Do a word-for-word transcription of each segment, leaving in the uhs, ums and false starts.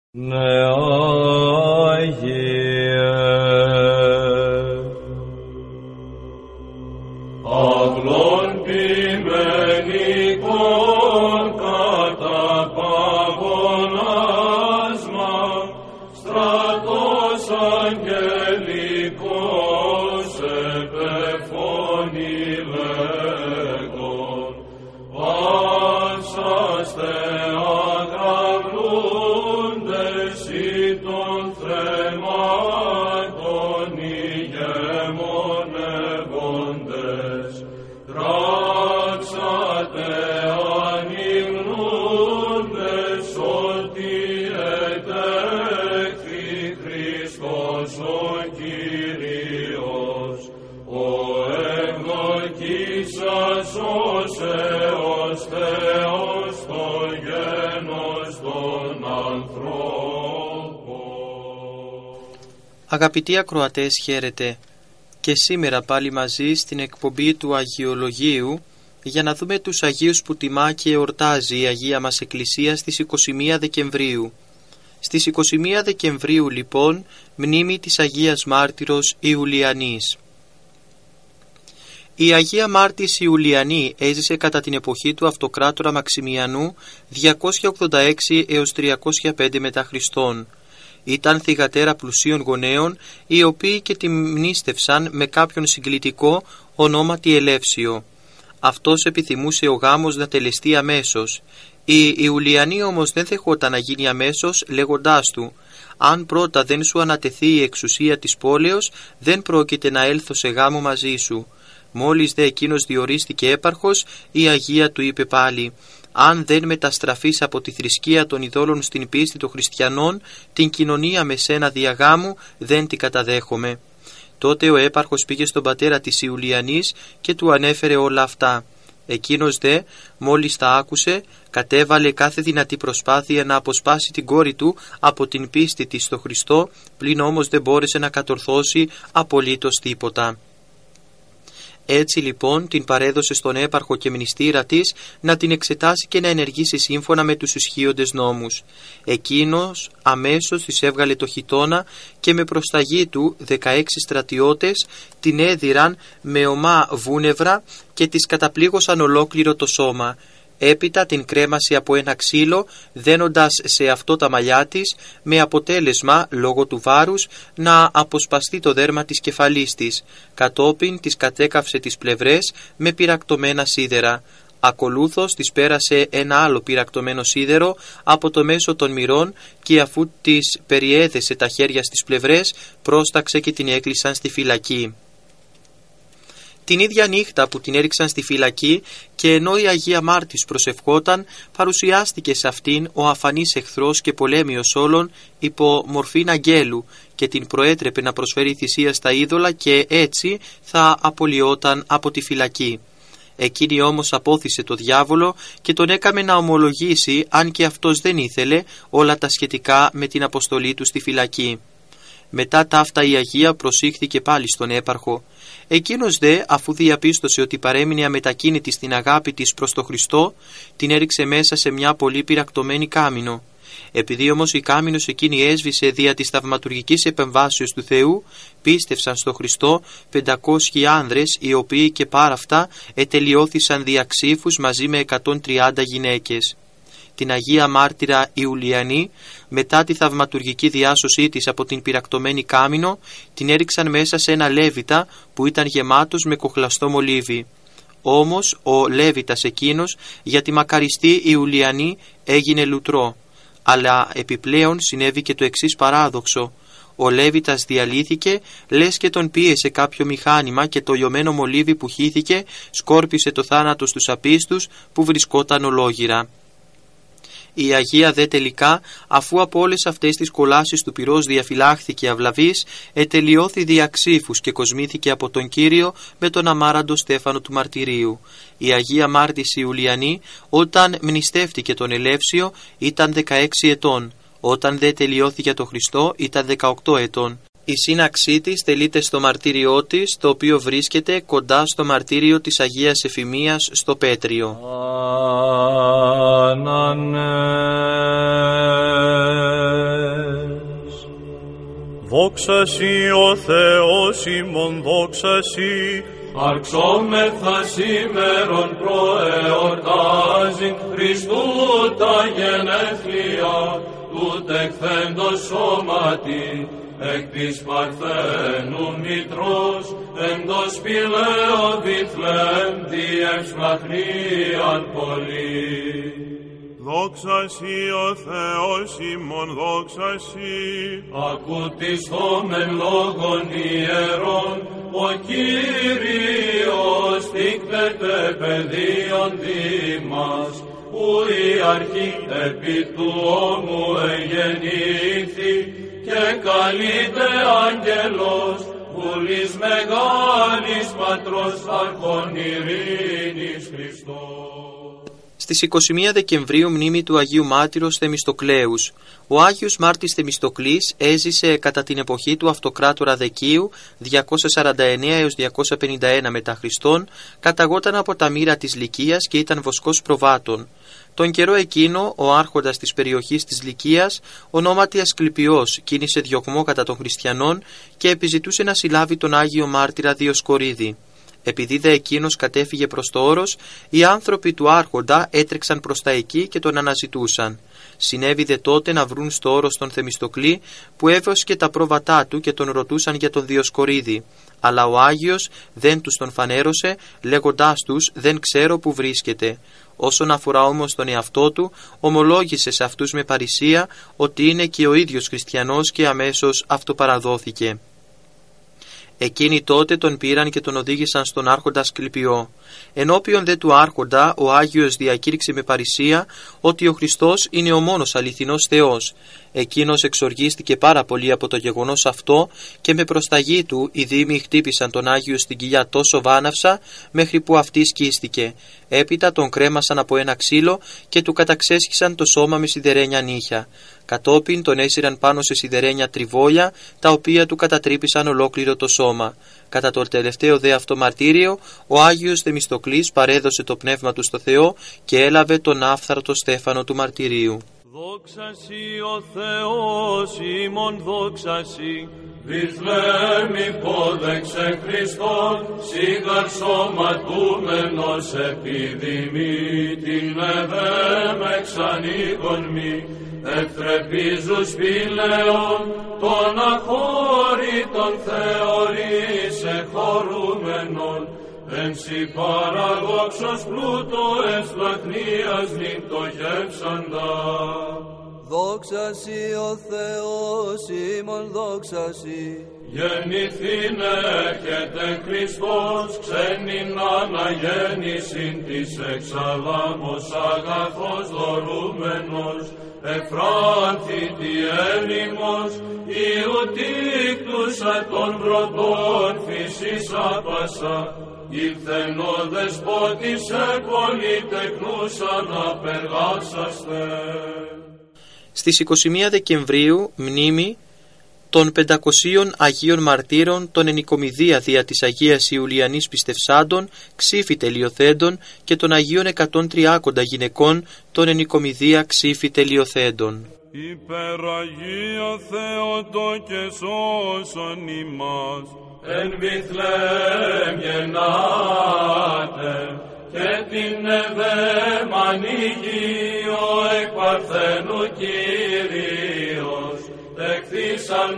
Ναι, Άγιε, αυλών ποιμενικών κατά παγωνάσμα, στρατός αγγελικός επεφώνει λέγον, πάσαστε αγραβλούντες ή των θρεμάτων ηγεμονεύοντες, τράξατε ανυμνούντες ότι ετέχθη Χριστός ο Κύριος, ο ευδοκίσας ως Θεός Θεός το γένος των ανθρώπων. Αγαπητοί ακροατές, χαίρετε και σήμερα πάλι μαζί στην εκπομπή του Αγιολογίου για να δούμε τους Αγίους που τιμά και εορτάζει η Αγία μας Εκκλησία στις είκοσι μία Δεκεμβρίου. Στις είκοσι μία Δεκεμβρίου λοιπόν μνήμη της Αγίας Μάρτυρος Ιουλιανής. Η Αγία Μάρτης Ιουλιανή έζησε κατά την εποχή του αυτοκράτορα Μαξιμιανού διακόσια ογδόντα έξι έως τριακόσια πέντε μετά Χριστόν. Ήταν θυγατέρα πλουσίων γονέων, οι οποίοι και τη μνήστευσαν με κάποιον συγκλητικό ονόματι Ελεύσιο. Αυτός επιθυμούσε ο γάμος να τελεστεί αμέσως. Η Ιουλιανή όμως δεν δεχόταν να γίνει αμέσως, λέγοντάς του «Αν πρώτα δεν σου ανατεθεί η εξουσία της πόλεως, δεν πρόκειται να έλθω σε γάμο μαζί σου». Μόλις δε εκείνος διορίστηκε έπαρχος, η Αγία του είπε πάλι «Αν δεν μεταστραφείς από τη θρησκεία των ειδόλων στην πίστη των χριστιανών, την κοινωνία με σένα διαγάμου δεν την καταδέχομαι». Τότε ο έπαρχος πήγε στον πατέρα της Ιουλιανής και του ανέφερε όλα αυτά. Εκείνος δε, μόλις τα άκουσε, κατέβαλε κάθε δυνατή προσπάθεια να αποσπάσει την κόρη του από την πίστη της στο Χριστό, πλην όμως δεν μπόρεσε να κατορθώσει απολύτως τίποτα. Έτσι λοιπόν την παρέδωσε στον έπαρχο και μνηστήρα της να την εξετάσει και να ενεργήσει σύμφωνα με τους ισχύοντες νόμους. Εκείνος αμέσως της έβγαλε το χιτώνα και με προσταγή του δεκαέξι στρατιώτες την έδιραν με ομά βούνευρα και της καταπλήγωσαν ολόκληρο το σώμα. Έπειτα την κρέμασε από ένα ξύλο, δένοντας σε αυτό τα μαλλιά της, με αποτέλεσμα, λόγω του βάρους, να αποσπαστεί το δέρμα της κεφαλής της. Κατόπιν της κατέκαυσε τις πλευρές με πυρακτωμένα σίδερα. Ακολούθως της πέρασε ένα άλλο πυρακτωμένο σίδερο από το μέσο των μυρών και αφού της περιέδεσε τα χέρια στις πλευρές, πρόσταξε και την έκλεισαν στη φυλακή. Την ίδια νύχτα που την έριξαν στη φυλακή και ενώ η Αγία Μάρτης προσευχόταν, παρουσιάστηκε σε αυτήν ο αφανής εχθρός και πολέμιος όλων υπό μορφήν αγγέλου και την προέτρεπε να προσφέρει θυσία στα είδωλα και έτσι θα απολυόταν από τη φυλακή. Εκείνη όμως απόθυσε το διάβολο και τον έκαμε να ομολογήσει, αν και αυτός δεν ήθελε, όλα τα σχετικά με την αποστολή του στη φυλακή. Μετά ταύτα η Αγία προσήχθηκε πάλι στον έπαρχο. Εκείνος δε, αφού διαπίστωσε ότι παρέμεινε αμετακίνητη στην αγάπη της προς το Χριστό, την έριξε μέσα σε μια πολύ πυρακτωμένη κάμινο. Επειδή όμως η κάμινος εκείνη έσβησε δια της θαυματουργικής επεμβάσεως του Θεού, πίστευσαν στο Χριστό πεντακόσιοι άνδρες, οι οποίοι και πάρα αυτά ετελειώθησαν δια ξύφους μαζί με εκατόν τριάντα γυναίκες. Την Αγία Μάρτυρα Ιουλιανή, μετά τη θαυματουργική διάσωσή της από την πυρακτωμένη κάμινο, την έριξαν μέσα σε ένα λέβητα που ήταν γεμάτος με κοχλαστό μολύβι. Όμως ο λέβητας εκείνος για τη μακαριστή Ιουλιανή έγινε λουτρό. Αλλά επιπλέον συνέβη και το εξής παράδοξο. Ο λέβητας διαλύθηκε, λες και τον πίεσε κάποιο μηχάνημα και το λιωμένο μολύβι που χύθηκε σκόρπισε το θάνατο στους απίστους που βρισκόταν ολόγυρα. Η Αγία δε τελικά, αφού από όλες αυτές τις κολάσεις του πυρός διαφυλάχθηκε αυλαβής, ετελειώθη δια ξύφους και κοσμήθηκε από τον Κύριο με τον αμάραντο Στέφανο του Μαρτυρίου. Η Αγία Μάρτης Ιουλιανή, όταν μνηστεύτηκε τον Ελεύσιο, ήταν δεκαέξι ετών. Όταν δε τελειώθη για τον Χριστό, ήταν δεκαοκτώ ετών. Η σύναξή της τελείται στο μαρτύριό της, το οποίο βρίσκεται κοντά στο μαρτύριο της Αγίας Εφημίας στο Πέτριο. Ανανέ. Δόξα σοι ο Θεός ημών, δόξα σοι. Αρξόμεθα σήμερον προεορτάζει Χριστού τα γενέθλια του τεκθέντος σώματι εκ της Παρθένου μητρός εντός πηλαίο Βιθλέμ διευσπλαχνίαν πολύ. Δόξα σοι ο Θεός ημών, δόξα σοι. Ακουτισθόμεν λόγων ιερών, ο Κύριος δείκτεται παιδίον δήμας, που η αρχή επί του ώμου εγεννήθη και καλείται άγγελος, βουλής μεγάλης πατρός αρχών ειρήνης Χριστός. Στις είκοσι μία Δεκεμβρίου μνήμη του Αγίου Μάρτυρος Θεμιστοκλέους. Ο Άγιος Μάρτης Θεμιστοκλής έζησε κατά την εποχή του αυτοκράτορα Δεκίου διακόσια σαράντα εννέα έως διακόσια πενήντα ένα μετά Χριστόν, καταγόταν από τα μοίρα της Λυκίας και ήταν βοσκός προβάτων. Τον καιρό εκείνο, ο άρχοντας της περιοχής της Λυκίας, ονόματι Ασκληπιός, κίνησε διωγμό κατά των χριστιανών και επιζητούσε να συλλάβει τον Άγιο Μάρτυρα Διοσκορίδη. Επειδή δε εκείνος κατέφυγε προς το όρος, οι άνθρωποι του άρχοντα έτρεξαν προς τα εκεί και τον αναζητούσαν. Συνέβη δε τότε να βρουν στο όρος τον Θεμιστοκλή, που έβοσκε τα πρόβατά του και τον ρωτούσαν για τον Διοσκορίδη. Αλλά ο Άγιος δεν τους τον φανέρωσε, λέγοντάς τους «Δεν ξέρω που βρίσκεται». Όσον αφορά όμως τον εαυτό του, ομολόγησε σε αυτούς με παρησία ότι είναι και ο ίδιος χριστιανός και αμέσως αυτοπαραδόθηκε. Εκείνοι τότε τον πήραν και τον οδήγησαν στον άρχοντα Ασκληπιό. Ενώπιον δε του άρχοντα, ο Άγιος διακήρυξε με παρησία ότι ο Χριστός είναι ο μόνος αληθινός Θεός. Εκείνος εξοργίστηκε πάρα πολύ από το γεγονός αυτό και με προσταγή του οι δήμοι χτύπησαν τον Άγιο στην κοιλιά τόσο βάναυσα μέχρι που αυτή σκίστηκε. Έπειτα τον κρέμασαν από ένα ξύλο και του καταξέσχισαν το σώμα με σιδερένια νύχια. Κατόπιν τον έσυραν πάνω σε σιδερένια τριβόλια, τα οποία του κατατρύπησαν ολόκληρο το σώμα. Κατά το τελευταίο δε αυτό μαρτύριο, ο Άγιος Θεμιστοκλής παρέδωσε το πνεύμα του στο Θεό και έλαβε τον άφθαρτο στέφανο του μαρτυρίου. Δόξα σοι ο Θεός ημών, δόξα σοι. Βιθλέμ υπόδεξε Χριστόν, σίγαρ σωματούμενος επιδημή, την εδέμ εξανοίγων μη, ευτρεπίζους πηλαίων, των αχώρητων θεωρήσε χωρούμενον, εν σοι παραδόξος πλούτο εσπλαχνίας νυπτοχεύσαντα. Δόξα σοι ο Θεός ημών, δόξα σοι. Γεννηθήν έρχεται Χριστός, ξένην αναγέννησιν της εξαλάμος αγαθός δωρούμενος, εφράνθητη έρημος, ιουτήκτουσα των βροντών φύσης άπασα, ήλθεν ο δεσπότης επολιτεκνούσα να περγάσαστε. Στις είκοσι μία Δεκεμβρίου μνήμη των πεντακοσίων Αγίων Μαρτύρων των Ενικομιδία δια της Αγίας Ιουλιανής Πιστευσάντων, Ξήφη τελειοθέντων και των Αγίων εκατόν τριάκοντα γυναικών των Ενικομιδία Ξήφη τελειοθέντων. Υπεραγία Θεότο και σώσον ημάς. Εν Βιθλέμ γεννάτε και την εδέμ ανοίγει ο εκ Παρθένου Κύριος, εκθήσαν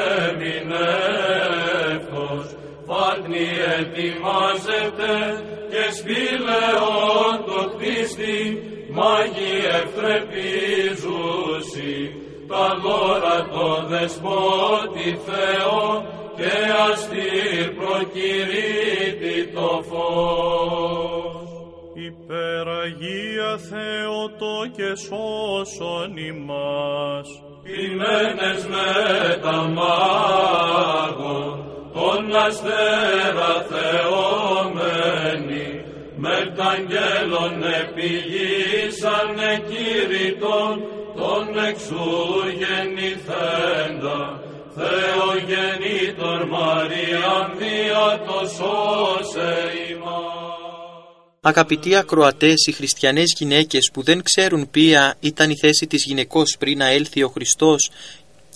έμεινεύκος, φάτνη ετοιμάζεται και σπήλαιον το κτίστη, μάγοι ευτρεπίζουσι, τα δώρα το δεσπότη Θεό και αστήρ προκηρύττει το φως. Υπεραγία Θεότο και σώσον ημάς. Ποιμένες με τα μάγων, τον αστέρα θεωμένοι, με τ' αγγέλων επηγήσανε κήρυτον, τον εξού γεννηθέντα, Θεογεννήτωρ Μαριάμ δια το σώσε ημάς. Αγαπητοί ακροατές, οι χριστιανές γυναίκες που δεν ξέρουν ποια ήταν η θέση της γυναικός πριν να έλθει ο Χριστός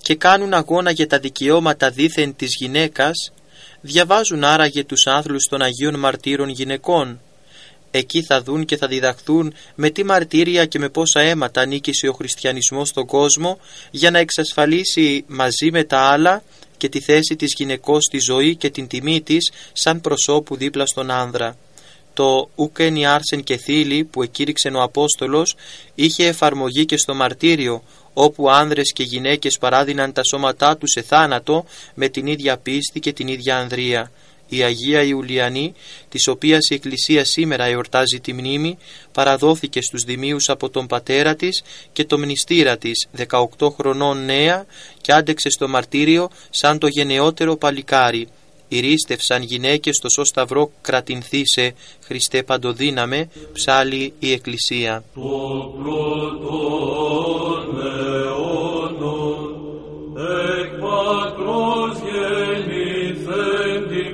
και κάνουν αγώνα για τα δικαιώματα δήθεν της γυναίκας, διαβάζουν άραγε τους άθλους των Αγίων Μαρτύρων γυναικών. Εκεί θα δουν και θα διδαχθούν με τι μαρτύρια και με πόσα αίματα νίκησε ο χριστιανισμός στον κόσμο για να εξασφαλίσει μαζί με τα άλλα και τη θέση της γυναικός στη ζωή και την τιμή της σαν προσώπου δίπλα στον άνδρα. Το ουκένι άρσεν και θήλη που εκήρυξε ο Απόστολος είχε εφαρμογή και στο μαρτύριο, όπου άνδρες και γυναίκες παράδειναν τα σώματά τους σε θάνατο με την ίδια πίστη και την ίδια ανδρεία. Η Αγία Ιουλιανή, της οποίας η Εκκλησία σήμερα εορτάζει τη μνήμη, παραδόθηκε στους Δημίους από τον πατέρα της και το μνηστήρα της, δεκαοκτώ χρονών νέα, και άντεξε στο μαρτύριο σαν το γενναιότερο παλικάρι. Ηρίστευσαν γυναίκες στο σώ σταυρό κρατηνθήσε, Χριστέ παντοδύναμε, ψάλλει η Εκκλησία. Το πρώτον αιώνων εκ πατρός γεννηθέντη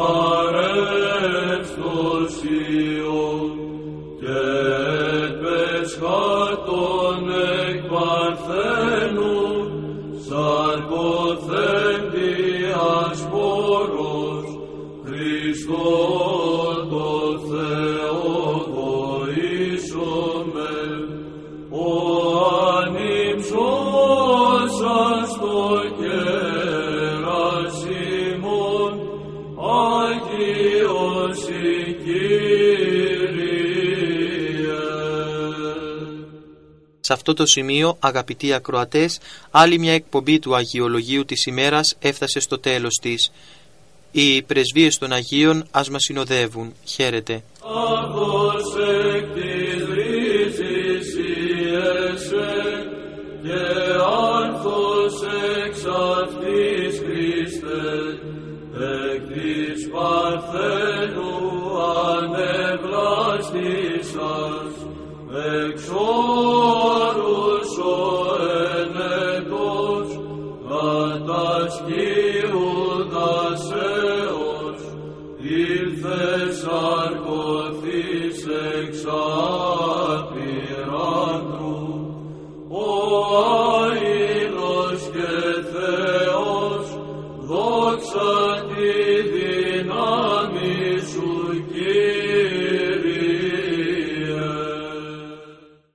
παρεύστοσιον και πεσχάτων εκ παρθένου σαρκοθέντη ασπόρος Χριστό το Θεό βοήσομε ο ανύψος αστο κερασιμόν Άγιος η Κύριε. Σε αυτό το σημείο, αγαπητοί ακροατές, άλλη μια εκπομπή του Αγιολογίου της ημέρας έφτασε στο τέλος της. Οι πρεσβείες των Αγίων ας μας συνοδεύουν. Χαίρετε. Άγος εκ της ρίζης ιέσαι και άνθος εξ αυτής Χριστέ, εκ της παρθένου ανεβλάστησας, εξ όρους ο ενετός κατασκύουδας έως ήλθες αρκωθείς εξ